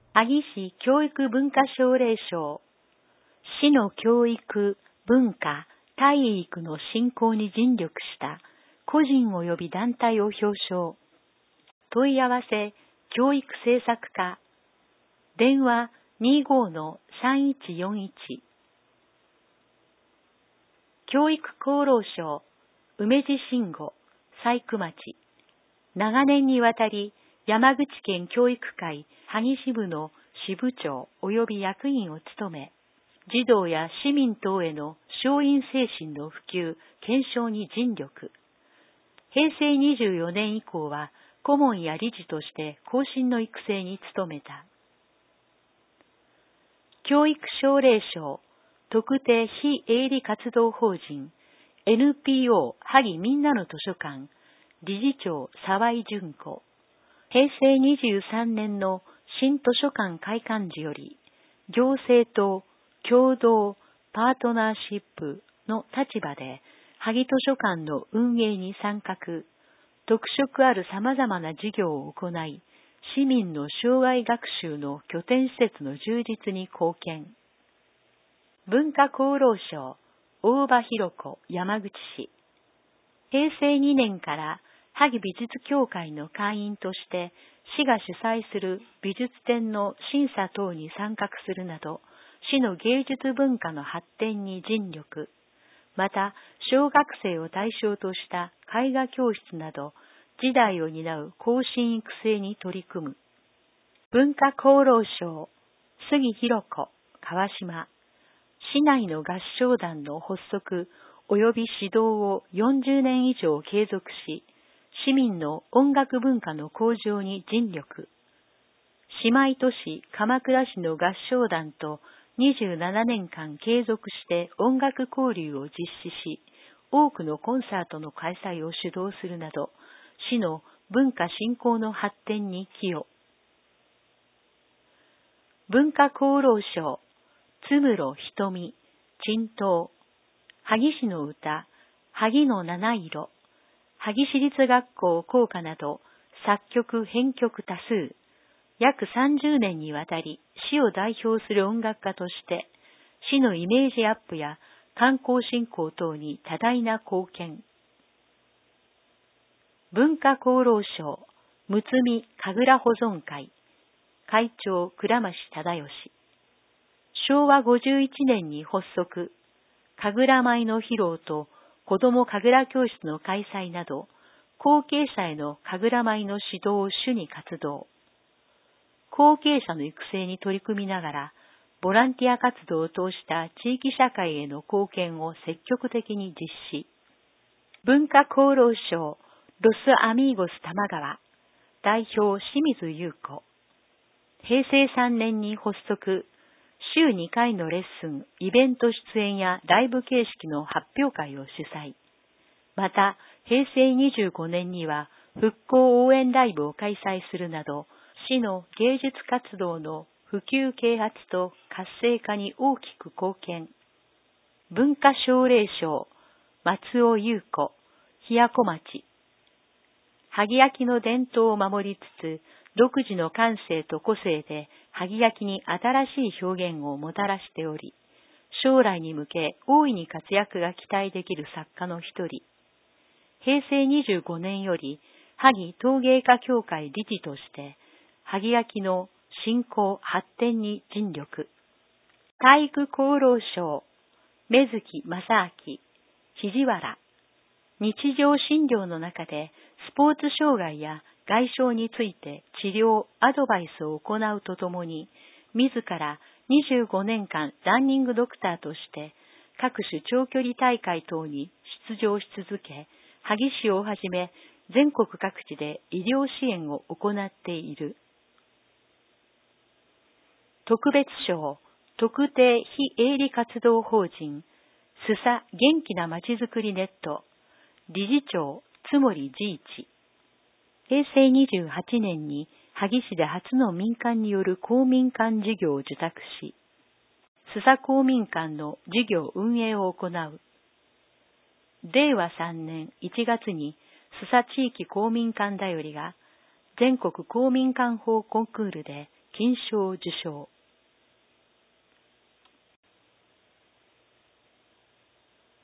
萩市教育文化奨励賞、市の教育、文化、体育の振興に尽力した個人及び団体を表彰。問い合わせ、教育政策課、電話 25-3141。教育功労賞、梅地慎吾、細工町。長年にわたり、山口県教育会萩支部の支部長及び役員を務め、児童や市民等への松陰精神の普及、検証に尽力。平成24年以降は、顧問や理事として後進の育成に努めた。教育奨励賞、特定非営利活動法人 NPO 萩みんなの図書館理事長沢井純子。平成23年の新図書館開館時より行政と共同パートナーシップの立場で萩図書館の運営に参画、特色ある様々な事業を行い、市民の生涯学習の拠点施設の充実に貢献。文化功労賞、大場弘子、山口市。平成2年から萩美術協会の会員として、市が主催する美術展の審査等に参画するなど、市の芸術文化の発展に尽力。また、小学生を対象とした絵画教室など、時代を担う後進育成に取り組む。文化功労賞、杉弘子、川島。市内の合唱団の発足及び指導を40年以上継続し、市民の音楽文化の向上に尽力。姉妹都市鎌倉市の合唱団と27年間継続して音楽交流を実施し、多くのコンサートの開催を主導するなど、市の文化振興の発展に寄与。文化功労賞、津室瞳、珍島。萩市の歌、萩の七色。萩市立学校校歌など、作曲編曲多数。約30年にわたり市を代表する音楽家として、市のイメージアップや観光振興等に多大な貢献。文化功労賞、むつみ神楽保存会。会長倉増忠義。昭和51年に発足、神楽舞の披露と子ども神楽教室の開催など、後継者への神楽舞の指導を主に活動。後継者の育成に取り組みながら、ボランティア活動を通した地域社会への貢献を積極的に実施。文化功労賞、ロスアミーゴス玉川。代表清水優子。平成3年に発足、週2回のレッスン、イベント出演やライブ形式の発表会を主催。また、平成25年には復興応援ライブを開催するなど、市の芸術活動の普及啓発と活性化に大きく貢献。文化奨励賞、松尾優子、ひやこ町。萩焼きの伝統を守りつつ、独自の感性と個性で萩焼きに新しい表現をもたらしており、将来に向け大いに活躍が期待できる作家の一人。平成25年より萩陶芸家協会理事として、萩焼きの振興発展に尽力。体育功労賞、目月正明、肘原。日常診療の中でスポーツ障害や外傷について治療、アドバイスを行うとともに、自ら25年間ランニングドクターとして各種長距離大会等に出場し続け、萩市をはじめ全国各地で医療支援を行っている。特別賞、特定非営利活動法人、須佐元気なまちづくりネット、理事長、津森治一。平成28年に萩市で初の民間による公民館事業を受託し、須佐公民館の事業運営を行う。令和3年1月に須佐地域公民館だよりが全国公民館法コンクールで金賞受賞。